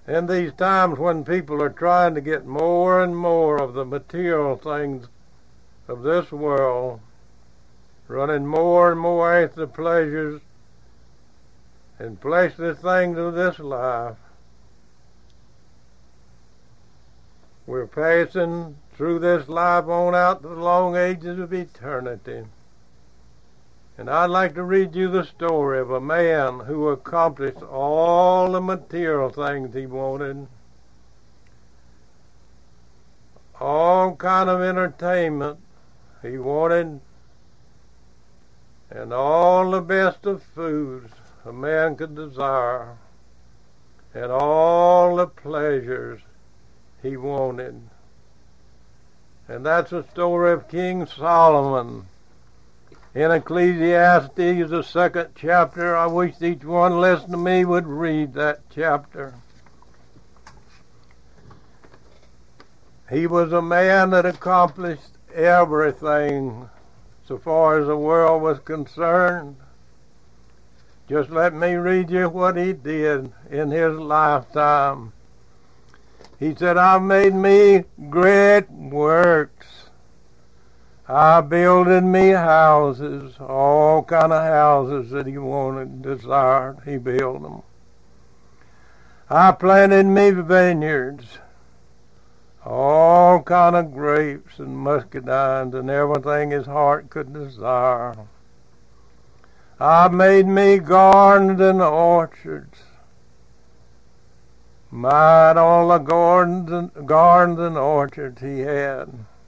In these times when people are trying to get more and more of the material things of this world, running more and more after the pleasures and fleshly things of this life, we're passing through this life on out to the long ages of eternity. And I'd like to read you the story of a man who accomplished all the material things he wanted, all kind of entertainment he wanted, and all the best of foods a man could desire, and all the pleasures he wanted. And that's the story of King Solomon. In Ecclesiastes, the 2nd chapter, I wish each one listening to me would read that chapter. He was a man that accomplished everything so far as the world was concerned. Just let me read you what he did in his lifetime. He said, I made me great works. I builded me houses, all kind of houses that he wanted, desired, he built them. I planted me vineyards, all kind of grapes and muscadines and everything his heart could desire. I made me gardens and orchards. Might all the gardens and orchards he had.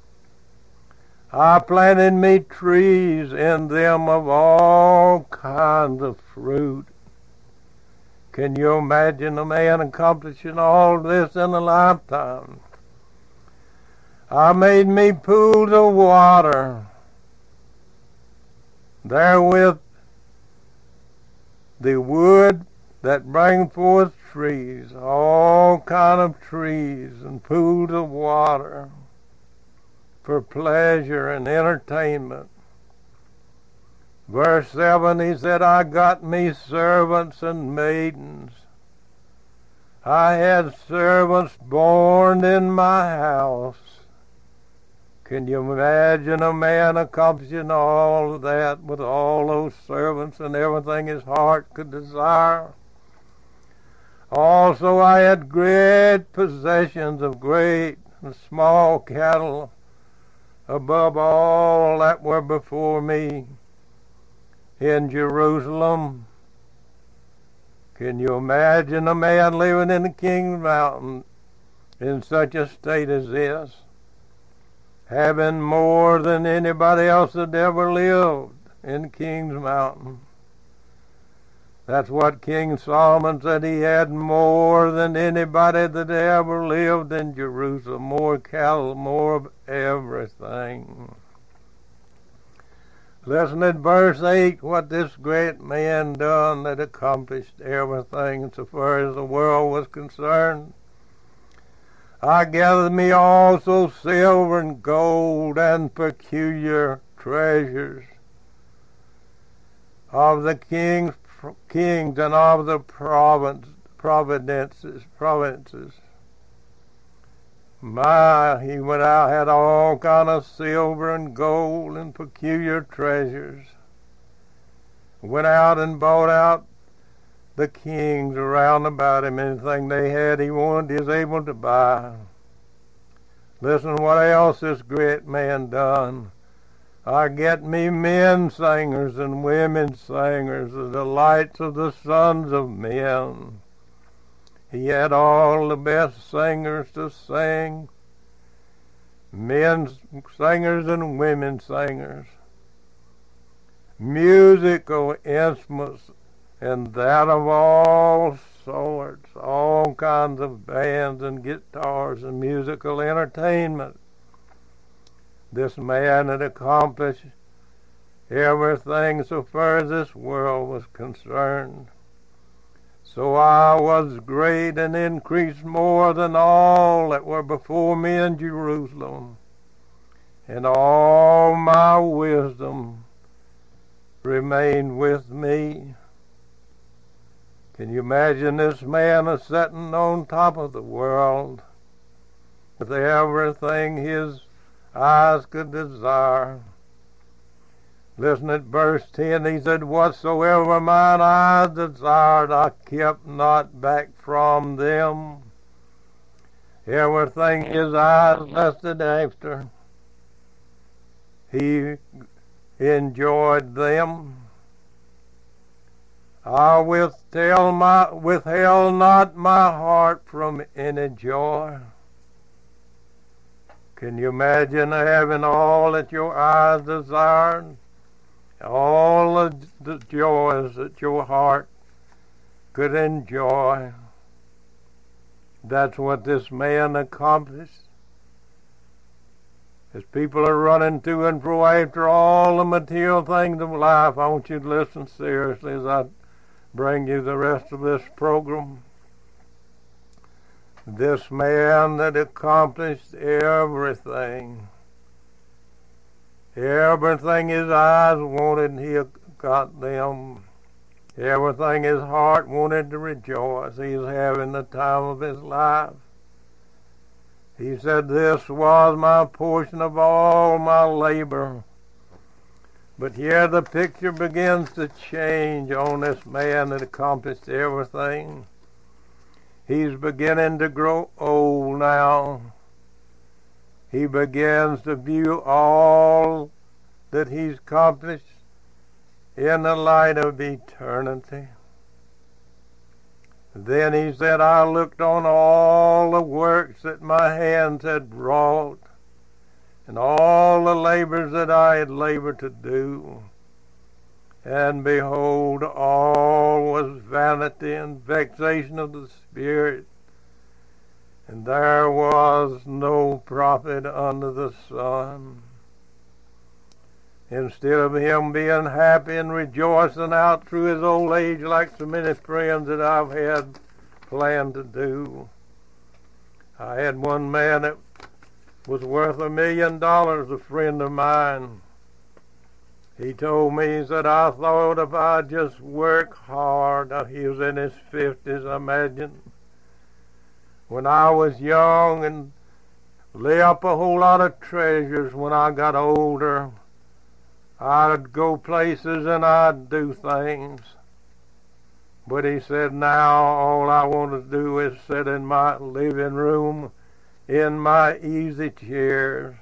I planted me trees in them of all kinds of fruit. Can you imagine a man accomplishing all this in a lifetime? I made me pools of water. Therewith the wood that bring forth trees, all kind of trees and pools of water, for pleasure and entertainment. Verse 7, he said, I got me servants and maidens. I had servants born in my house. Can you imagine a man accomplishing all of that with all those servants and everything his heart could desire? Also I had great possessions of great and small cattle, above all that were before me in Jerusalem. Can you imagine a man living in the King's Mountain in such a state as this, having more than anybody else that ever lived in King's Mountain? That's what King Solomon said. He had more than anybody that ever lived in Jerusalem, more cattle, more of everything. Listen at verse 8, what this great man done that accomplished everything so far as the world was concerned. I gathered me also silver and gold and peculiar treasures of the kings and of the provinces. He went out, had all kind of silver and gold and peculiar treasures. Went out and bought out the kings around about him. Anything they had he wanted, he was able to buy. Listen what else this great man done. I get me men singers and women singers, the delights of the sons of men. He had all the best singers to sing, men singers and women singers, musical instruments, and that of all sorts, all kinds of bands and guitars and musical entertainment. This man had accomplished everything so far as this world was concerned. So I was great and increased more than all that were before me in Jerusalem, and all my wisdom remained with me. Can you imagine this man a sitting on top of the world with everything his eyes could desire? Listen at verse 10. He said, whatsoever mine eyes desired, I kept not back from them. Everything his eyes lusted after, he enjoyed them. I withheld not my heart from any joy. Can you imagine having all that your eyes desired? All the joys that your heart could enjoy. That's what this man accomplished. As people are running to and fro after all the material things of life, I want you to listen seriously as I bring you the rest of this program. This man that accomplished everything his eyes wanted, he got them. Everything his heart wanted to rejoice, he's having the time of his life. He said, this was my portion of all my labor. But here the picture begins to change on this man that accomplished everything. He's beginning to grow old now. He begins to view all that he's accomplished in the light of eternity. Then he said, I looked on all the works that my hands had wrought, and all the labors that I had labored to do. And behold, all was vanity and vexation of the spirit, and there was no profit under the sun. Instead of him being happy and rejoicing out through his old age like so many friends that I've had planned to do. I had one man that was worth $1 million, a friend of mine. He told me, he said, I thought if I just work hard, he was in his 50s, I imagine, when I was young, and lay up a whole lot of treasures when I got older, I'd go places and I'd do things. But he said, now all I want to do is sit in my living room in my easy chairs.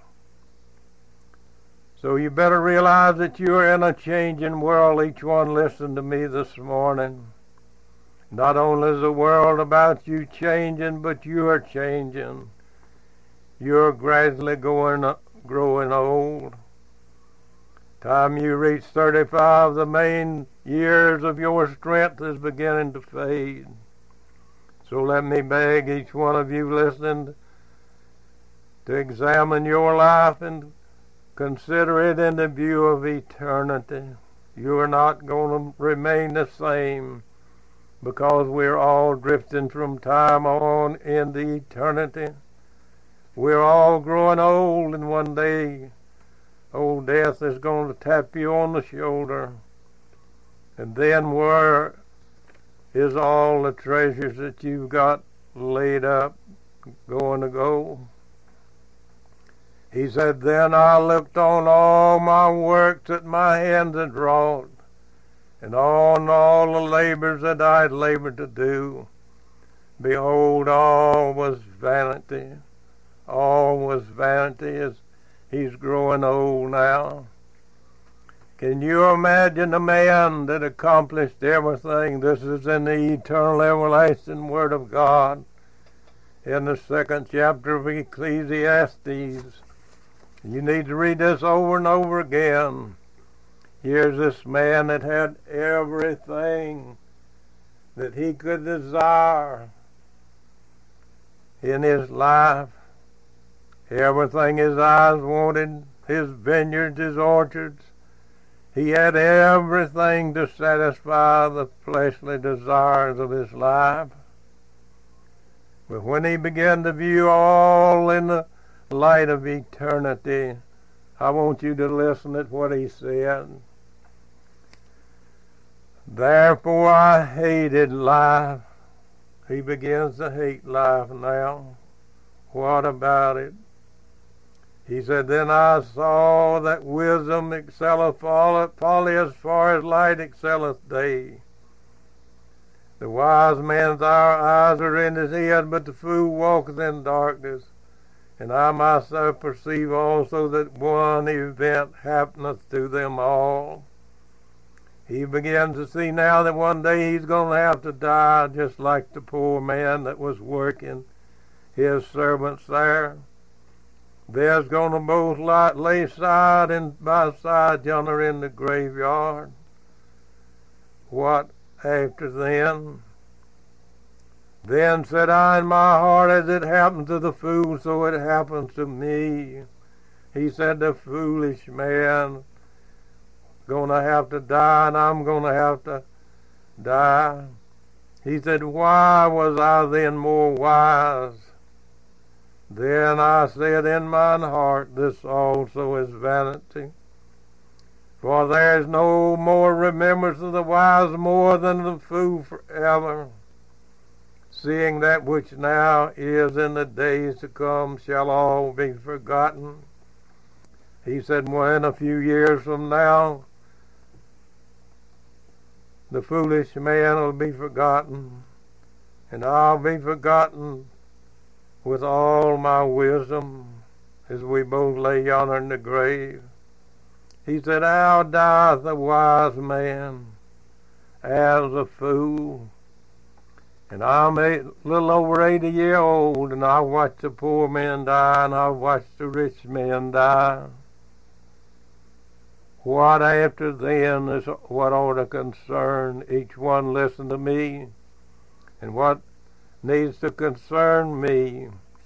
So you better realize that you're in a changing world. Each one listen to me this morning. Not only is the world about you changing, but you're changing. You're gradually growing old. Time you reach 35, the main years of your strength is beginning to fade. So let me beg each one of you listening to examine your life and consider it in the view of eternity. You are not going to remain the same, because we're all drifting from time on into eternity. We're all growing old, and one day old death is going to tap you on the shoulder. And then where is all the treasures that you've got laid up going to go? He said, then I looked on all my works that my hands had wrought, and on all the labors that I had labored to do. Behold, all was vanity. All was vanity. As he's growing old now. Can you imagine a man that accomplished everything? This is in the eternal, everlasting Word of God, in the 2nd chapter of Ecclesiastes. You need to read this over and over again. Here's this man that had everything that he could desire in his life. Everything his eyes wanted, his vineyards, his orchards. He had everything to satisfy the fleshly desires of his life. But when he began to view all in the light of eternity, I want you to listen at what he said. Therefore I hated life. He begins to hate life now. What about it? He said, then I saw that wisdom excelleth folly as far as light excelleth day. The wise man's eyes are in his head, but the fool walketh in darkness. And I myself perceive also that one event happeneth to them all. He begins to see now that one day he's going to have to die, just like the poor man that was working his servants there. There's going to both lay side and by side yonder in the graveyard. What after then? Then said I in my heart, as it happened to the fool, so it happens to me. He said, the foolish man going to have to die, and I'm going to have to die. He said, why was I then more wise? Then I said in mine heart, this also is vanity. For there is no more remembrance of the wise more than the fool forever. Seeing that which now is in the days to come shall all be forgotten. He said, when a few years from now, the foolish man will be forgotten, and I'll be forgotten with all my wisdom, as we both lay yonder in the grave. He said, how dieth a wise man as a fool? And I'm a little over 80 years old, and I watched the poor men die, and I watched the rich men die. What after then is what ought to concern each one listen to me, and what needs to concern me.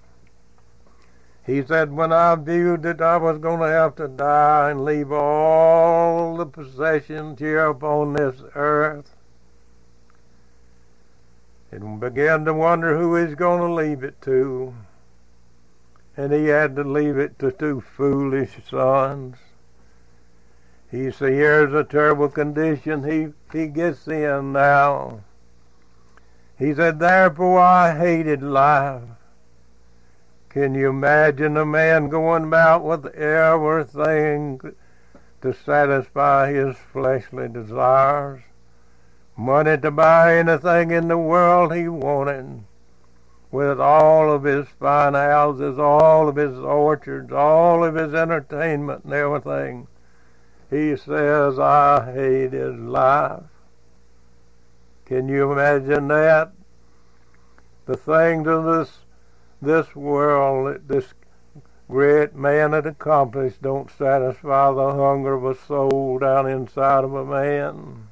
He said, when I viewed that I was going to have to die and leave all the possessions here upon this earth, and began to wonder who he's going to leave it to. And he had to leave it to two foolish sons. He said, here's a terrible condition he gets in now. He said, therefore I hated life. Can you imagine a man going about with everything to satisfy his fleshly desires? Money to buy anything in the world he wanted, with all of his fine houses, all of his orchards, all of his entertainment and everything. He says, I hated life. Can you imagine that? The things of this world that this great man had accomplished don't satisfy the hunger of a soul down inside of a man.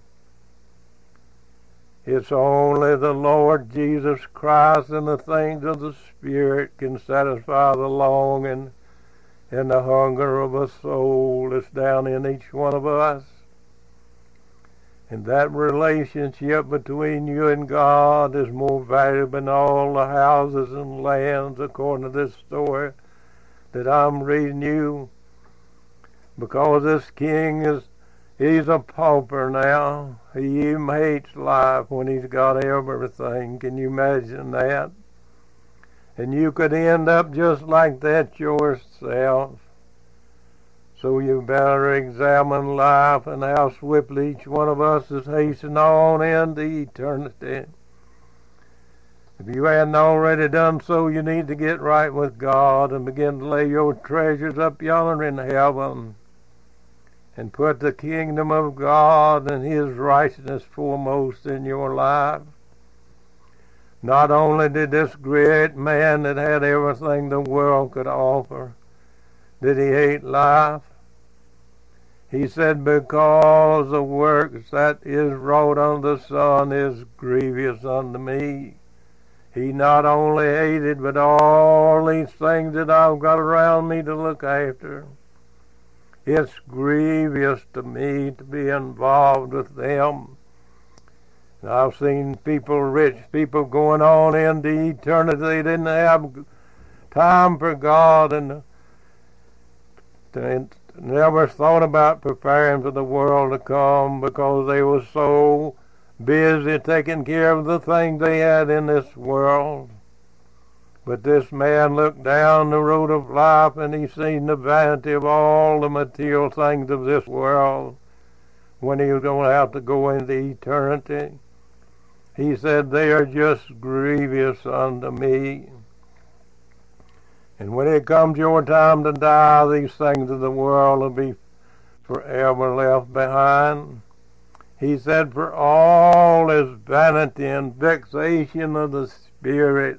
It's only the Lord Jesus Christ and the things of the Spirit can satisfy the longing and the hunger of a soul that's down in each one of us. And that relationship between you and God is more valuable than all the houses and lands, according to this story that I'm reading you. Because this king he's a pauper now. He even hates life when he's got everything. Can you imagine that? And you could end up just like that yourself. So you better examine life and how swiftly each one of us is hastening on into eternity. If you hadn't already done so, you need to get right with God and begin to lay your treasures up yonder in heaven and put the kingdom of God and His righteousness foremost in your life. Not only did this great man that had everything the world could offer, did he hate life. He said, because the works that is wrought on the Son is grievous unto me. He not only hated, but all these things that I've got around me to look after. It's grievous to me to be involved with them. And I've seen people, rich people, going on into eternity. They didn't have time for God and never thought about preparing for the world to come because they were so busy taking care of the things they had in this world. But this man looked down the road of life and he seen the vanity of all the material things of this world when he was going to have to go into eternity. He said, they are just grievous unto me. And when it comes your time to die, these things of the world will be forever left behind. He said, for all is vanity and vexation of the spirit.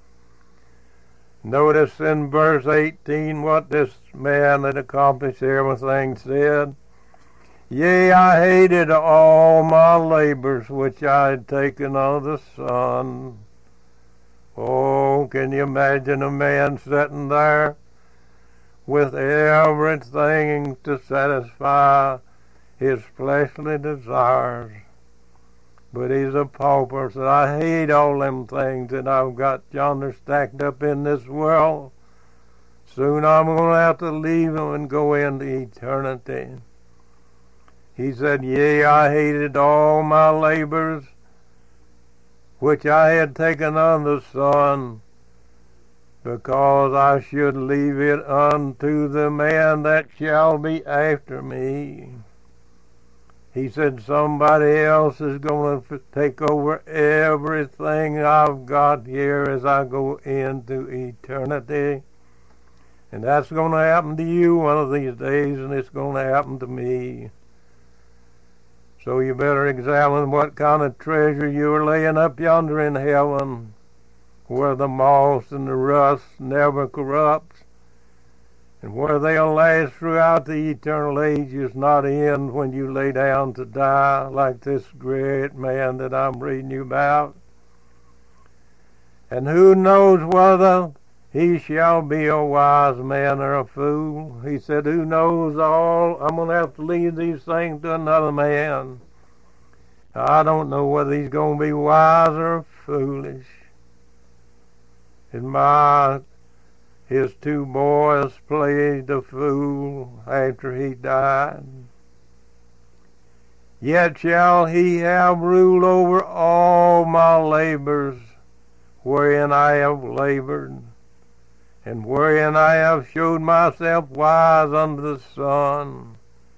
Notice in verse 18 what this man that accomplished everything said. Yea, I hated all my labors which I had taken of the sun. Oh, can you imagine a man sitting there with everything to satisfy his fleshly desires? But he's a pauper, so I hate all them things that I've got yonder stacked up in this world. Soon I'm going to have to leave them and go into eternity. He said, yea, I hated all my labors which I had taken on the sun, because I should leave it unto the man that shall be after me. He said, somebody else is going to take over everything I've got here as I go into eternity. And that's going to happen to you one of these days, and it's going to happen to me. So you better examine what kind of treasure you're laying up yonder in heaven, where the moss and the rust never corrupts, and where they'll last throughout the eternal ages, not end when you lay down to die, like this great man that I'm reading you about. And who knows whether he shall be a wise man or a fool? He said, who knows all? I'm going to have to leave these things to another man. I don't know whether he's going to be wise or foolish. And his two boys played the fool after he died. Yet shall he have rule over all my labors, wherein I have labored, and wherein I have showed myself wise under the sun.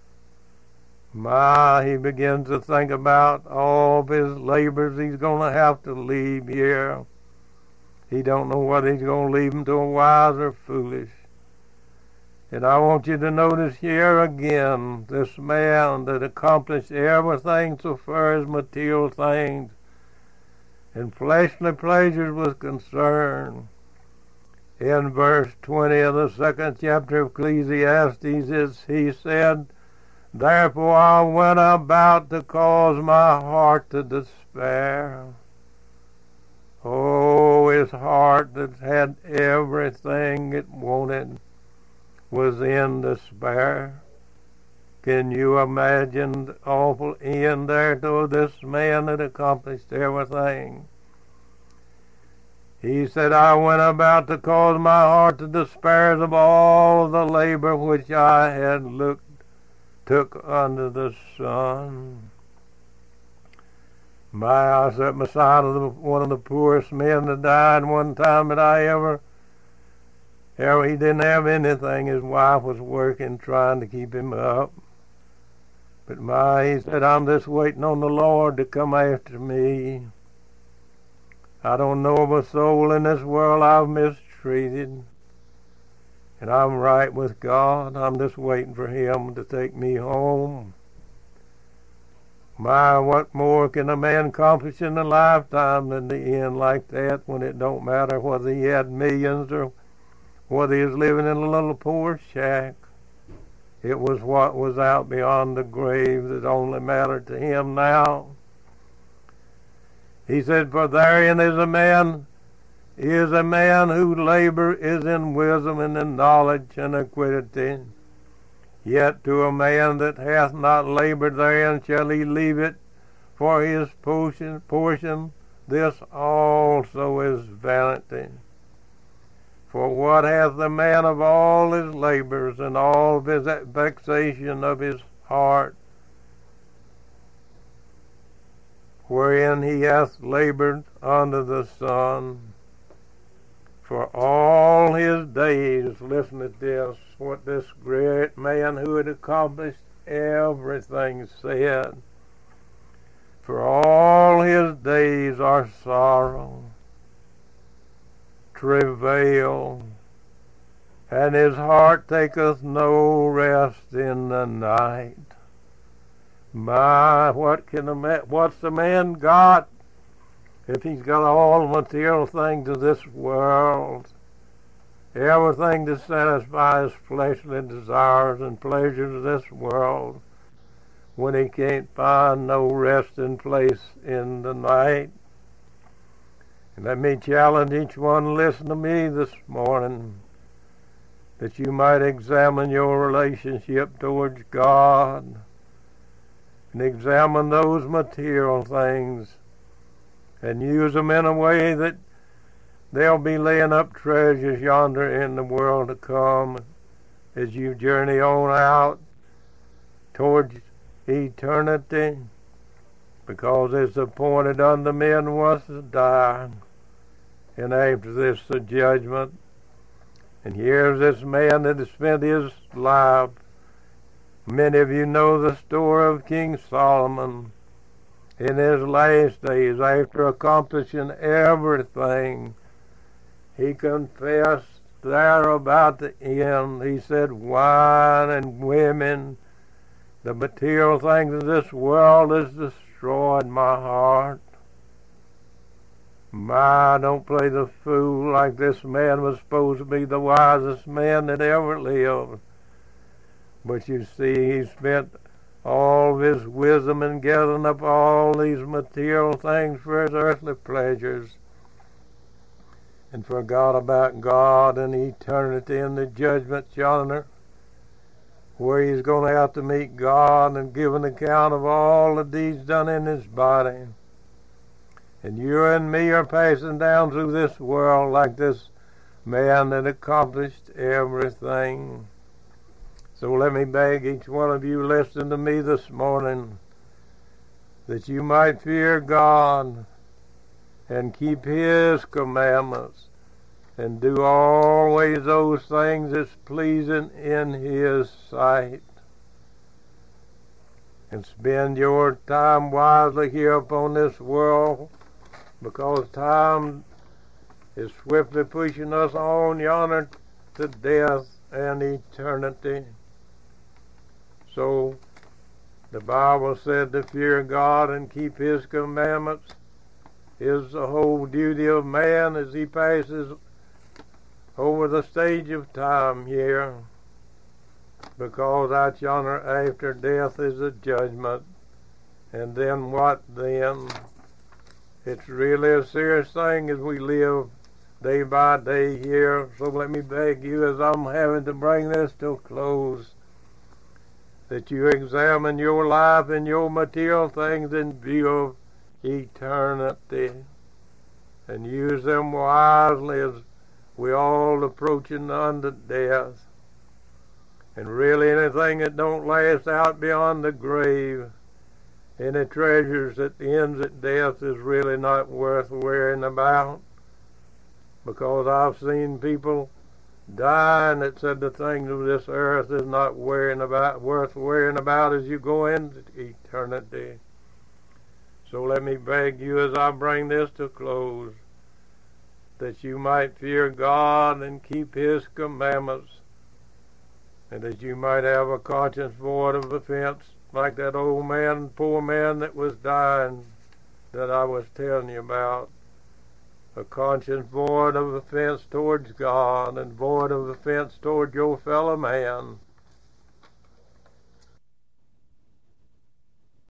He begins to think about all of his labors he's going to have to leave here. He don't know whether he's going to leave them to a wise or foolish. And I want you to notice here again, this man that accomplished everything so far as material things and fleshly pleasures was concerned. In verse 20 of the 2nd chapter of Ecclesiastes, he said, therefore I went about to cause my heart to despair. Oh, his heart that had everything it wanted was in despair. Can you imagine the awful end there to this man that accomplished everything? He said, I went about to cause my heart to despair of all the labor which I had took under the sun. I sat beside one of the poorest men that died one time that I ever he didn't have anything. His wife was working, trying to keep him up. But he said, I'm just waiting on the Lord to come after me. I don't know of a soul in this world I've mistreated. And I'm right with God. I'm just waiting for him to take me home. What more can a man accomplish in a lifetime than the end like that, when it don't matter whether he had millions or whether he was living in a little poor shack? It was what was out beyond the grave that only mattered to him now. He said, for therein is a man whose labor is in wisdom and in knowledge and equity. Yet to a man that hath not labored therein shall he leave it for his portion. This also is vanity. For what hath the man of all his labors and all his vexation of his heart? wherein he hath labored under the sun. For all his days, listen to this, what this great man who had accomplished everything said. For all his days are sorrow, travail, and his heart taketh no rest in the night. My, what's the man got if he's got all the material things of this world, everything to satisfy his fleshly desires and pleasures of this world, when he can't find no resting place in the night? And let me challenge each one, listen to me this morning, that you might examine your relationship towards God and examine those material things and use them in a way that they'll be laying up treasures yonder in the world to come as you journey on out towards eternity, because it's appointed unto men once to die, and after this the judgment. And here's this man that has spent his life. Many of you know the story of King Solomon. In his last days, after accomplishing everything, he confessed there about the end. He said, wine and women, the material things of this world has destroyed my heart. My, don't play the fool like this man was supposed to be the wisest man that ever lived. But you see, he spent all of his wisdom in gathering up all these material things for his earthly pleasures, and forgot about God and eternity and the judgment yonder, where he's going to have to meet God and give an account of all the deeds done in his body. And you and me are passing down through this world like this man that accomplished everything. So let me beg each one of you listening to me this morning, that you might fear God and keep his commandments and do always those things that's pleasing in his sight. And spend your time wisely here upon this world, because time is swiftly pushing us on yonder to death and eternity. So the Bible said to fear God and keep his commandments is the whole duty of man as he passes over the stage of time here, because out yonder after death is a judgment. And then what then? It's really a serious thing as we live day by day here. So let me beg you, as I'm having to bring this to a close, that you examine your life and your material things in view of eternity, and use them wisely as we all approaching unto death. And really anything that don't last out beyond the grave, any treasures that ends at death, is really not worth worrying about, because I've seen people dying that said the things of this earth is not worth worrying about as you go into eternity. So let me beg you, as I bring this to close, that you might fear God and keep his commandments, and that you might have a conscience void of offense, like that old man, poor man that was dying that I was telling you about. A conscience void of offense towards God and void of offense toward your fellow man.